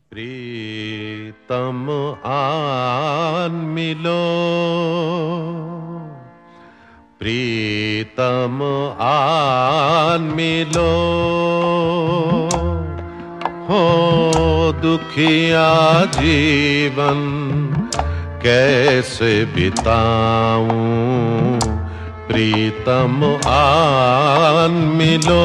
प्रीतम आन मिलो, प्रीतम आन मिलो, हो दुखिया जीवन कैसे बिताऊं, प्रीतम आन मिलो।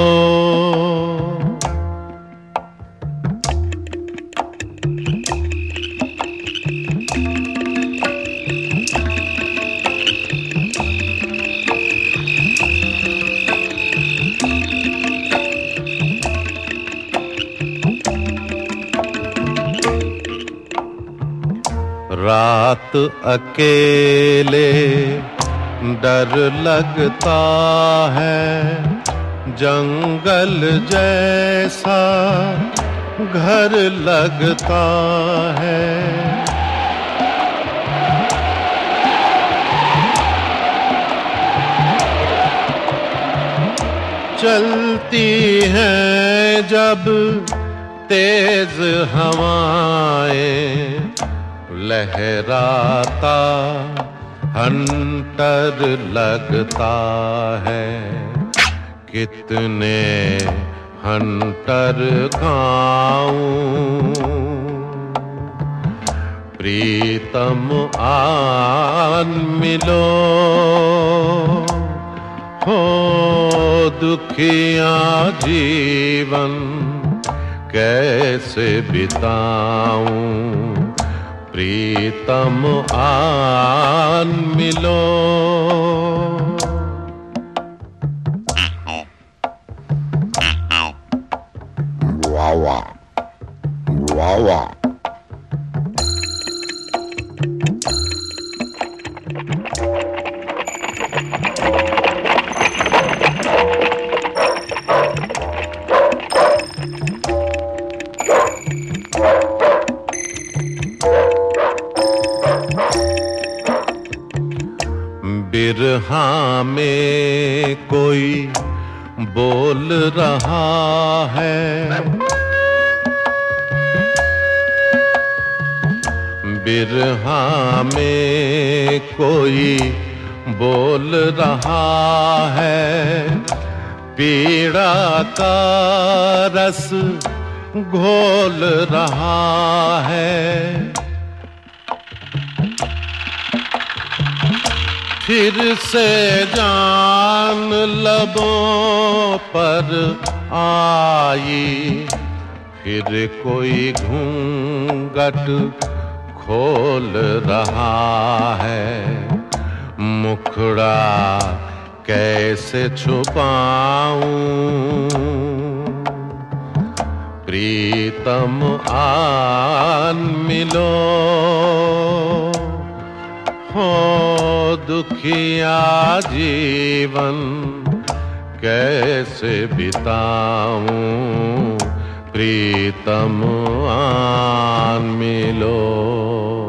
रात अकेले डर लगता है, जंगल जैसा घर लगता है। चलती हैं जब तेज हवाएं, लहराता हंटर लगता है। कितने हंटर खाऊं, प्रीतम आन मिलो, हो दुखिया जीवन कैसे बिताऊं, प्रीतम आन मिलो। वावा वावा बिरहा में कोई बोल रहा है, बिरहा में कोई बोल रहा है। पीड़ा का रस घोल रहा है, फिर से जान लबों पर आई, फिर कोई घूंघट खोल रहा है। मुखड़ा कैसे छुपाऊं, प्रीतम आन मिलो, हो दुखिया जीवन कैसे बिताऊं, प्रीतम आन मिलो।